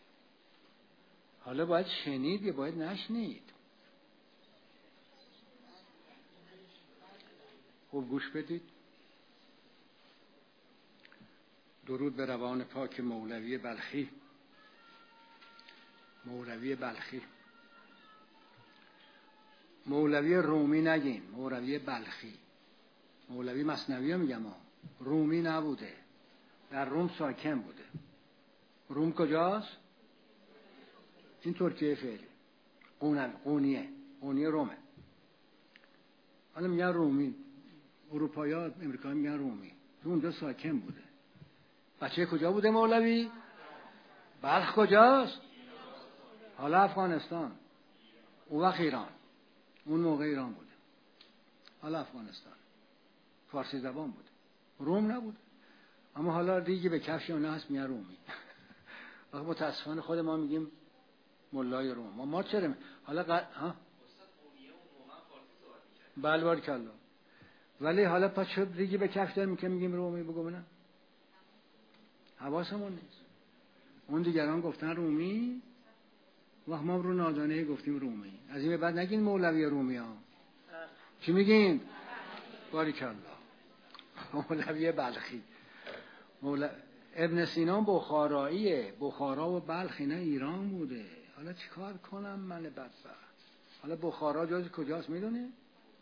حالا باید شنید یا باید نشنید؟ خوب گوش بدید. درود به روان پاک مولوی بلخی. مولوی بلخی، مولوی رومی نگین، مولوی بلخی. مولوی مثنوی میگم، رومی نبوده، در روم ساکن بوده. روم کجاست؟ این ترکیه فعلی، قونیه رومه. حالا میگن رومی، اروپایی ها امریکایی میگن رومی. تو اونجا ساکن بوده. بچه کجا بوده مولوی؟ بلخ کجاست؟ حالا افغانستان، اون وقت ایران، اون موقع ایران بوده، حالا افغانستان، فارسی زبان بوده، روم نبوده. اما حالا ریگی به کفش اونها هست میگن رومی. وقت متاسفانه خود ما میگیم مولای روم. ما چرا حالا بله بارکالله. ولی حالا پس شد ریگی به کفش داریم که میگیم رومی؟ بگو ببینم. حواسمون نیست. اون دیگران گفتن رومی، وقت ما رو نادانه گفتیم رومی. از این به بعد نگین مولوی رومی ها. چی میگین؟ بارکالله. مولوی بلخی. ابن سینا بخاراییه. بخارا و بلخ اینا ایران بوده. حالا چیکار کنم من بدبخت؟ حالا بخارا جز کجاست میدونی؟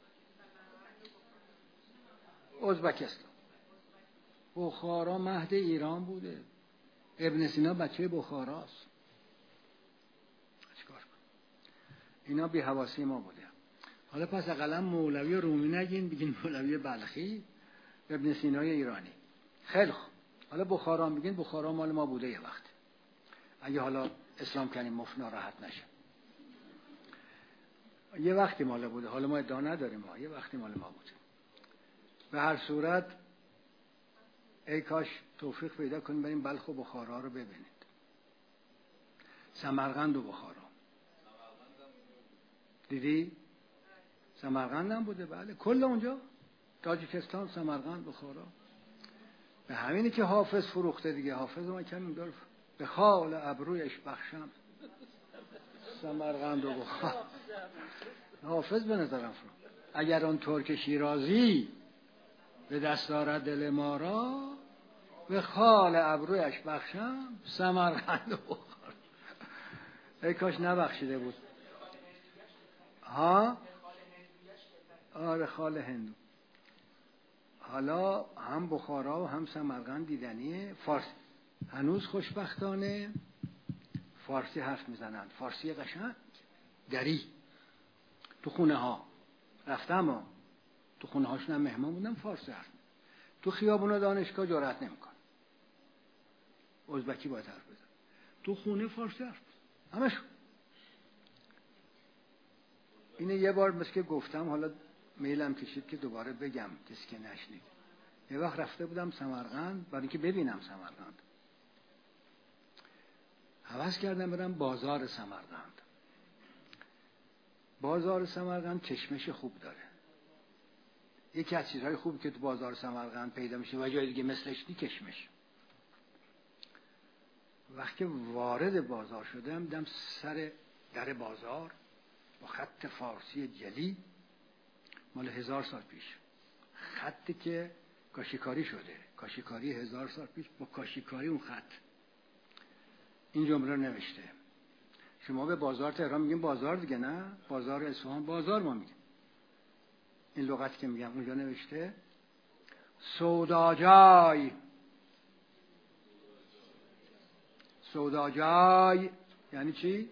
ازبکستان. بخارا مهد ایران بوده. ابن سینا بچه بخاراست. چیکار کنم؟ اینا بی حواسی ما بوده. حالا پس اقلا مولوی رومی نگین، بگین مولوی بلخی، ابن سینای ایرانی. خیلی خوب. حالا بخارا میگین، بخارا مال ما بوده یه وقت. اگه حالا اسلام کنیم مفت ناراحت نشه. یه وقتی مال بوده، حالا ما ادعا نداریم، ما یه وقتی مال ما بوده. به هر صورت ای کاش توفیق پیدا کنیم بریم بلخ و بخارا رو ببینید. سمرقند و بخارا دیدی؟ سمرقند هم بوده، بله، کل اونجا تاجیکستان، سمرقند، بخارا. به همینی که حافظ فروخته دیگه. حافظ ما کمی داره به خال ابرویش بخشم سمرقند و بخارا. حافظ به نظرم فروخت. اگر اون ترک شیرازی به دست آرد دل ما را، به خال ابرویش بخشم سمرقند و بخارا. ای کاش نبخشیده بود. ها؟ آره خال هندو. حالا هم بخارا و هم سمرقند دیدنیه. فارسی هنوز خوشبختانه فارسی حرف میزنن. فارسی قشنگ دری. تو خونه ها رفتم ها. تو خونه هاشون هم مهمان بودم فارسی حرف. تو خیابون دانشگاه جرأت نمیکنه. ازبکی باید حرف بزن. تو خونه فارسی حرف بزن. همشون. اینه یه بار مثل که گفتم، حالا میلم کشید که دوباره بگم کسی که نشنید. یه وقت رفته بودم سمرقند برای اینکه ببینم سمرقند. هوس کردم برم بازار سمرقند. بازار سمرقند کشمش خوب داره. یکی از چیزهای خوبی که تو بازار سمرقند پیدا میشه و جای دیگه مثلش نی کشمش. وقتی وارد بازار شدم دیدم سر در بازار با خط فارسی جلی مال 1000 سال پیش. خطی که کاشیکاری شده. کاشیکاری 1000 سال پیش با کاشیکاری اون خط. این جمله رو نوشته. شما به بازار تهران میگیم بازار دیگه، نه؟ بازار اصفهان بازار ما میگیم. این لغتی که میگم اونجا نوشته سوداجای. سوداجای یعنی چی؟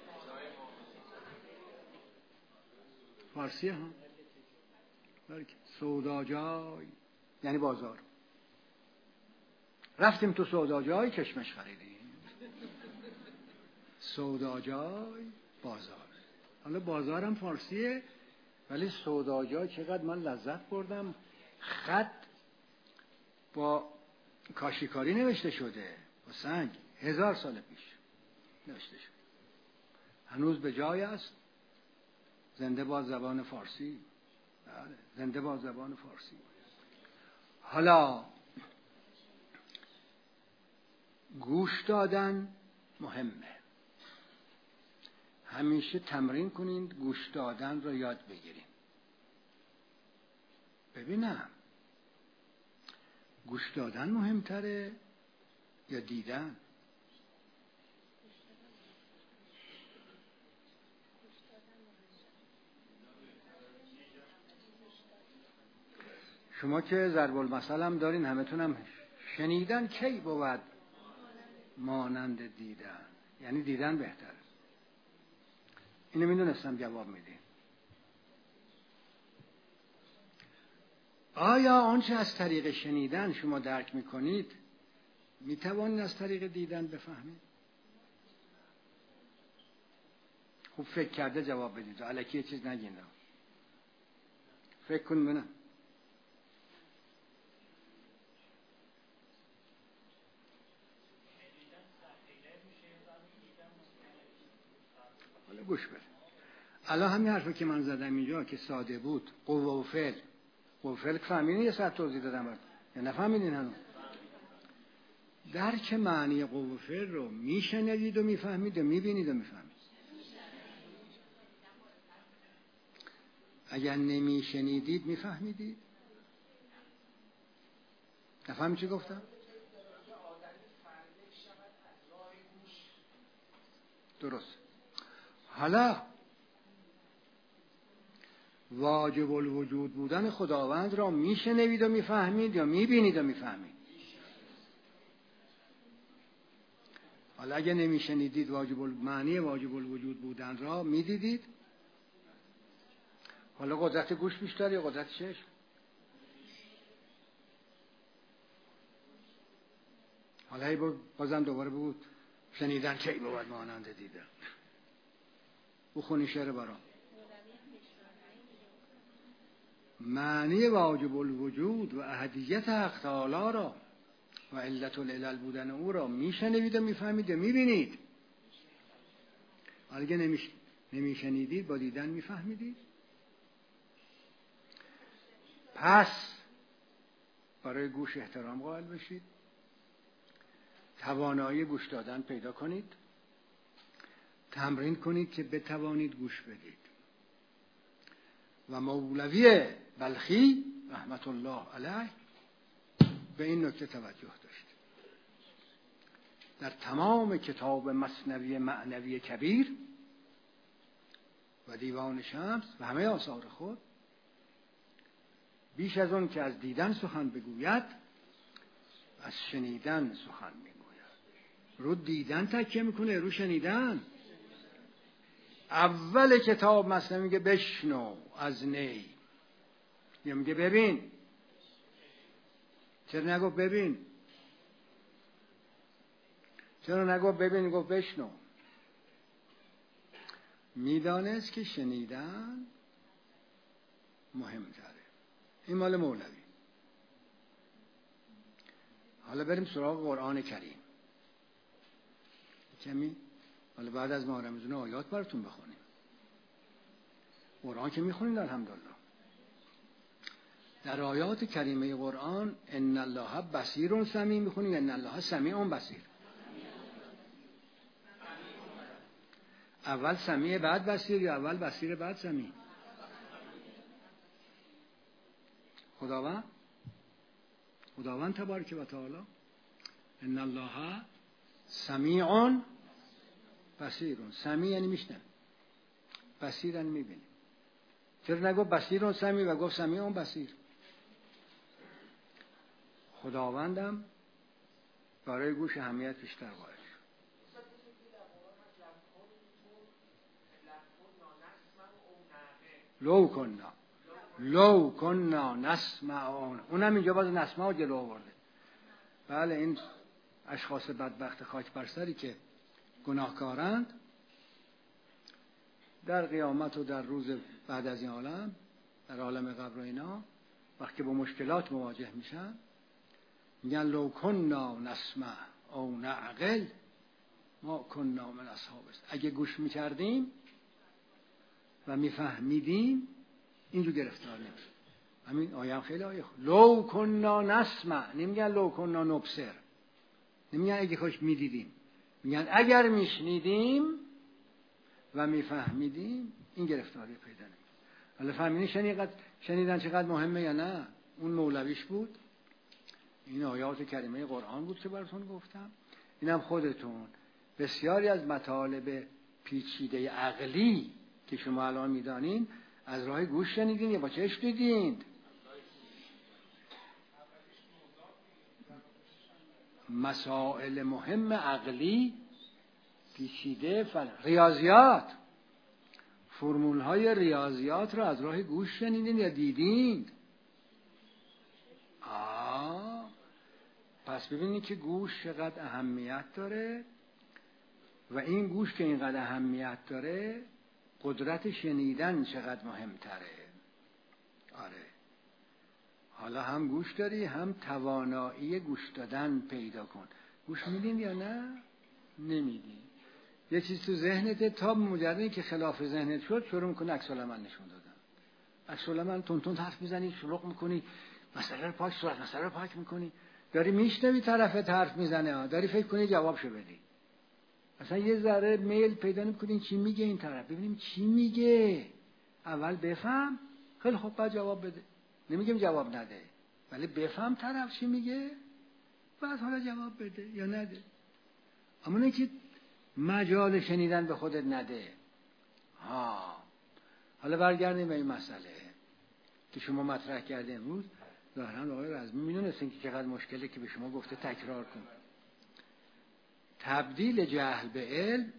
فارسی ها. سوداجای یعنی بازار. رفتیم تو سوداجای کشمش خریدیم. سوداجای بازار. حالا بازارم فارسیه ولی سوداجای چقدر من لذت بردم. خط با کاشیکاری نوشته شده، با سنگ. 1000 سال پیش نوشته شده. هنوز به جای است. زنده باد زبان فارسی. بله، زنده باد زبان فارسی. حالا گوش دادن مهمه. همیشه تمرین کنین گوش دادن رو یاد بگیرین. ببینم گوش دادن مهمتره یا دیدن؟ شما که ضرب المثل هم دارین، همتون هم شنیدن کی بود مانند دیدن. یعنی دیدن بهتره. اینو میدونستم جواب میدین. آیا آنچه از طریق شنیدن شما درک میکنید میتوانید از طریق دیدن بفهمید؟ خوب فکر کرده جواب بدید. الکی یه چیز نگین. فکر کن ببینم. حالا گوش بده. الان همین حرفی که من زدم اینجا که ساده بود، قوه و فعل. قوه و فعل فهمیدین یه ساعت توضیح دادم برات. یا نفهمیدین هنوز؟ درک معنی قوه و فعل رو میشنوید و میفهمید و میبینید و میفهمید. اگر نمیشنیدید میفهمیدید؟ نفهمی چی گفتم؟ درست. حالا واجب الوجود بودن خداوند را میشنوید و میفهمید یا میبینید و میفهمید؟ حالا اگه نمیشنیدید معنی واجب الوجود بودن را میدیدید؟ حالا قدرت گوش بیشتر یا قدرت چشم؟ حالا بازم دوباره بود شنیدن کی بود مانند دیدن. بخونی شعر برام. معنی واجب الوجود و احدیت حق تعالی را و علت العلل بودن او را میشنوید و میفهمید و میبینید. اگه نمیشنیدید با دیدن میفهمیدید؟ پس برای گوش احترام قائل بشید، توانایی گوش دادن پیدا کنید، تمرین کنید که بتوانید گوش بدید. و مولوی بلخی رحمت الله علیه به این نکته توجه داشت. در تمام کتاب مثنوی معنوی کبیر و دیوان شمس و همه آثار خود بیش از اون که از دیدن سخن بگوید از شنیدن سخن میگوید. رو دیدن تکیه میکنه، رو شنیدن. اول کتاب مثلا میگه بشنو از نی، یا میگه ببین. چرا نگفت ببین؟ چرا نگفت ببین، گفت بشنو؟ میدانست که شنیدن مهمتره. این مال مولوی. حالا بریم سراغ قرآن کریم. کمی حالا بعد از ماه رمضان آیات براتون بخونیم. قرآن که میخونید الحمدلله. در آیات کریمه قرآن ان الله بصیر سمیع میخونید، ان الله سمیع بصیر. اول سمیع بعد بصیر یا اول بصیر بعد سمیع؟ خداوند تبارک و تعالی ان الله سمیع بصیر. سمیع یعنی میشنوه، بصیر یعنی میبینه. چرا نگفت بصیر سمیع و گفت سمیع بصیر؟ خداوندم برای گوش اهمیت بیشتر قائل شد. لو کنا نسمع، اونم اینجا باز نسمع و جلو آورده. بله، این اشخاص بدبخت خاک بر سری که گناهکارند در قیامت و در روز بعد از این عالم، در عالم قبر و اینا، وقتی با مشکلات مواجه میشن میگن لو کنا نسمع او نعقل ما کنا من اصحاب است. اگه گوش میکردیم و میفهمیدیم اینجور گرفتار نمیشد. همین آیه هم خیلی آیه خوب. لو کنا نسمع، نمیگن لو کنا نبصر، نمیگن اگه خوش میدیدیم، میگن اگر میشنیدیم و میفهمیدیم این گرفتاری پیدا نمیشه. حالا فهمیدین شنیدن چقدر مهمه یا نه؟ اون مولویش بود. این آیات کریمه قرآن بود که براتون گفتم. اینم خودتون بسیاری از مطالب پیچیده عقلی که شما الان میدانین از راه گوش شنیدین یا با چشم دیدین؟ مسائل مهم عقلی پیچیده، ریاضیات، فرمول های ریاضیات رو از راه گوش شنیدین یا دیدین؟ پس ببینید که گوش چقدر اهمیت داره و این گوش که اینقدر اهمیت داره قدرت شنیدن چقدر مهمتره. آره، حالا هم گوش داری هم توانایی گوش دادن پیدا کن. گوش میدین یا نه؟ نمیدین. یه چیز تو ذهنت تا مجردی که خلاف ذهنت شد شروع میکنه عکس العمل نشون دادن. عکس العمل تون حرف میزنی، شلوغ میکنی، مسئله رو پاک، صورت مسئله رو پاک میکنی، داری میشنوی طرفت حرف میزنه، داری فکر کنی جوابشو بدی. اصلا یه ذره میل پیدا نمی‌کنین چی میگه این طرف، ببینیم چی میگه، اول بفهم، خیلی خوب بعد جواب بده. نمیگم جواب نده، ولی بفهم طرف چی میگه، بعد حالا جواب بده یا نده. اما نه که مجال شنیدن به خودت نده. حالا برگردیم به این مسئله که شما مطرح کردین امروز. ظاهراً آقای رزمی میدونستین که چقدر مشکله که به شما گفته تکرار کن. تبدیل جهل به علم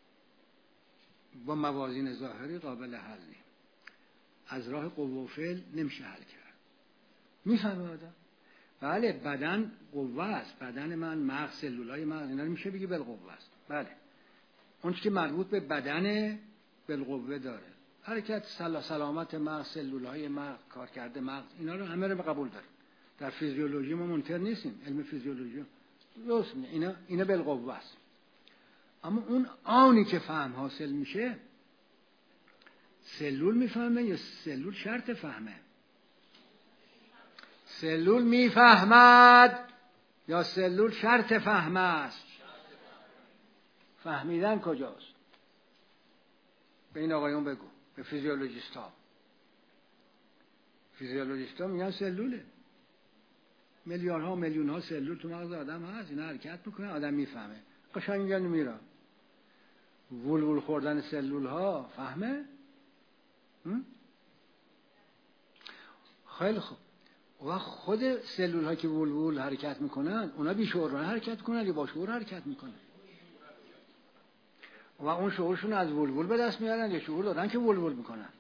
با موازین ظاهری قابل حل نیست. از راه قوه و فعل نمیشه حل کرد. میفهمه آدم؟ بله، بدن قوه است، بدن من، مغز، سلولای مغز، اینا رو میشه بگی بالقوه است. بله، اون چیزی که مربوط به بدن بالقوه داره، حرکت، سلامت مغز، سلولای مغز، کارکرد مغز، اینا رو همه رو قبول داره. در فیزیولوژی ما منکر نیستیم، علم فیزیولوژی درست میگه، اینا بالقوه است. اما اون آنی که فهم حاصل میشه، سلول میفهمه یا سلول شرط فهمه؟ سلول میفهمد یا سلول شرط فهم است؟ فهمیدن کجاست؟ به این آقایون بگو، به فیزیولوژیست ها میگن سلوله. میلیاردها میلیون ها سلول تو مغز آدم هست، اینا حرکت میکنه، آدم میفهمه. قشنگ میگن میره. ولول خوردن سلول ها فهمه؟ خیلی خوب. و خود سلول ها که ولول حرکت میکنن، اونا بیشعورانه حرکت کنن یا با شعور حرکت میکنن؟ و اون شعورشون از ولول به دست میارن یا شعور دارن که ولول میکنن؟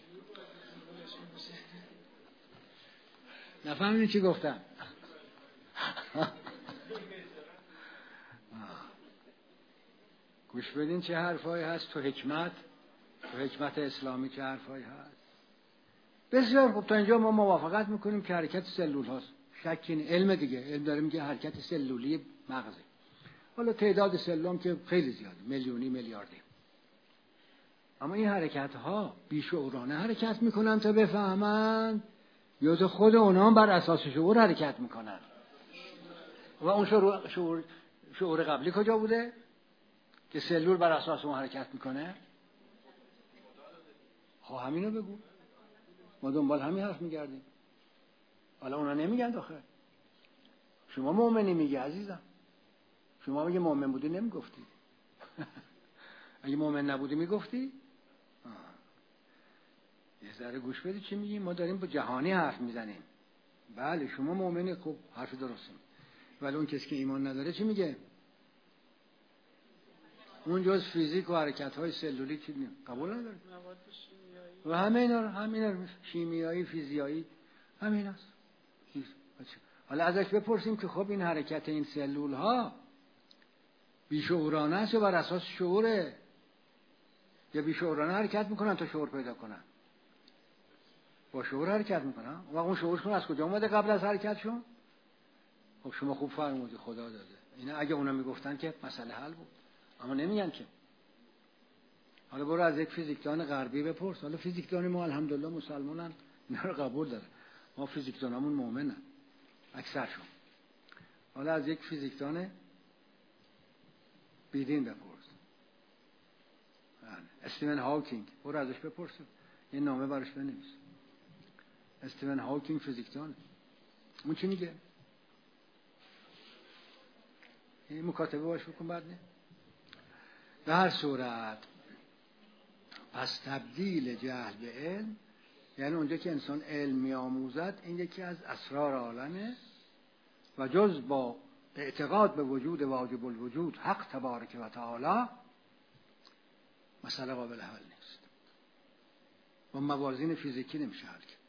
نفهمیدین چی گفتم؟ گوش بدین چه حرفایی هست تو حکمت اسلامی، چه حرفایی هست. بسیار خوب. تا اینجا ما موافقت میکنیم که حرکت سلول هاست. شکی نیست. علم دیگه، علم داره میگه حرکت سلولی مغزه. حالا تعداد سلول که خیلی زیاده، میلیونی میلیاردی. اما این حرکت ها بیشعورانه حرکت میکنن تا بفهمن یا تو خود اونا هم بر اساس شعور حرکت میکنن؟ و اون شعور قبلی کجا بوده که سلول بر اساس اون حرکت میکنه؟ خب همینو بگو. ما دنبال همین حرف میگردیم. حالا اونا نمیگن داخل. شما مؤمنی میگی عزیزم. شما اگه مؤمن بودی نمیگفتی. اگه مؤمن نبودی میگفتی؟ یه ذره گوش بدید چی میگیم. ما داریم با جهانی حرف میزنیم. بله شما مؤمنی، خوب حرف درسته. ولی اون کسی که ایمان نداره چی میگه؟ اون جز فیزیک و حرکت‌های سلولی چی قبول نداره. و همه اینا شیمیایی، فیزیایی همین است. حالا ازش بپرسیم که خب این حرکت این سلول ها بیشعورانه است یا بر اساس شعوره؟ یا بیشعورانه حرکت میکنن تا شعور پیدا کنن؟ با شعور حرکت میکنن. و اون شعورشون از کجا اومده قبل از حرکتشون؟ خب شما خوب فرمودی، خدا داده. اینا اگه اونا میگفتن که مسئله حل بود، اما نمیگن که. حالا برو از یک فیزیکدان غربی بپرس. حالا فیزیکدان ما الحمدلله مسلمانن، اینا رو قبول دارن. ما فیزیکدانمون مؤمنن اکثرشون. حالا از یک فیزیکدان بیدین بپرس. استیون هاکینگ، برو ازش بپرس، یه نامه براش بنویس. استیون هاکینگ فیزیکدان، اون چی میگه؟ این مکاتبه باش بکن بعد. نه به هر صورت پس تبدیل جهل به علم، یعنی اونجا که انسان علم می‌آموزد، این یکی از اسرار عالمه و جز با اعتقاد به وجود واجب الوجود حق تبارک و تعالی مسئله قابل حل نیست. با موازین فیزیکی نمیشه حل کرد.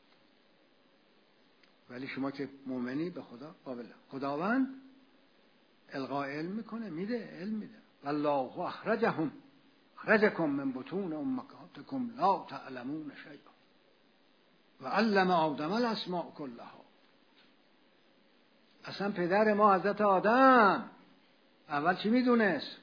ولی شما که مؤمنی به خدا قابل، خداوند القا علم میکنه، میده علم میده. والله اخرجکم من بطون امهاتکم لا تعلمون شیئا و علم آدم الاسماء کلها. اصلا پدر ما حضرت آدم اول چی میدونست؟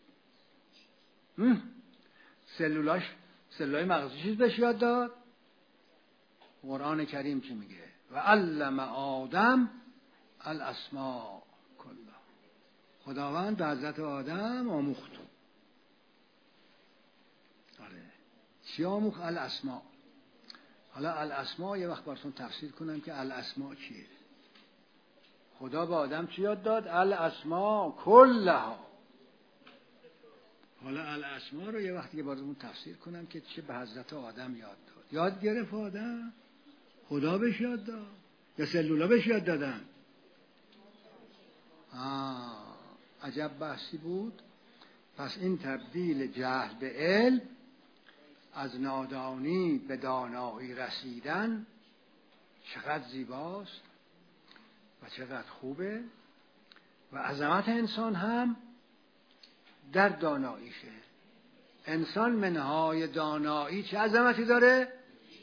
سلولای مغزی چیز بهش یاد داد؟ قرآن کریم چی میگه؟ و علم آدم الاسماء کلها. خداوند به حضرت آدم آموخت. آره. چی آموخت؟ الاسماء. حالا الاسماء یه وقت براتون تفسیر کنم که الاسماء چیه. خدا به آدم چی یاد داد؟ الاسماء کلها. حالا الاسماء رو یه وقتی که براتون تفسیر کنم که چه به حضرت آدم یاد داد. یاد گرفت آدم؟ خدا بهش یاد داد یا سلولا بهش یاد دادن؟ عجب بحثی بود. پس این تبدیل جهل به علم، از نادانی به دانایی رسیدن، چقدر زیباست و چقدر خوبه. و عظمت انسان هم در داناییشه. انسان منهای دانایی چه عظمتی داره؟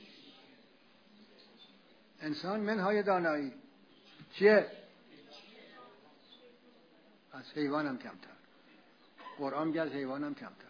انسان منهای دانایی چیه؟ از حیوان هم کمتر. قرآن میگه از حیوان هم کمتر.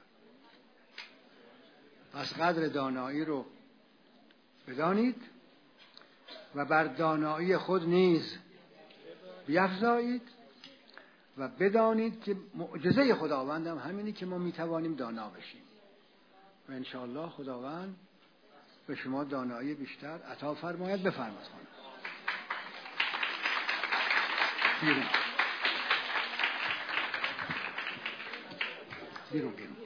پس قدر دانایی رو بدانید و بر دانایی خود نیز بیفزایید و بدانید که معجزه خداوند هم همینی که ما میتوانیم دانا بشیم و انشاءالله خداوند به شما دانایی بیشتر عطا فرماید. بفرمایید خانم. بیرون.